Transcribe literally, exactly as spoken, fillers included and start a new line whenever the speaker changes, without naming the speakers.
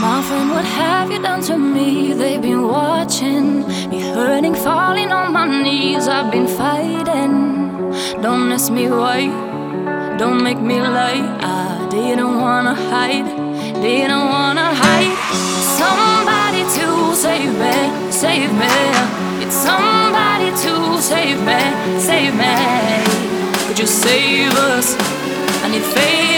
My friend, what have you done to me? They've been watching me hurting, falling on my knees. I've been fighting. Don't ask me why, don't make me lie. I didn't wanna hide, didn't wanna hide. Somebody to save me, save me. It's somebody to save me, save me. Could you save us? I need faith.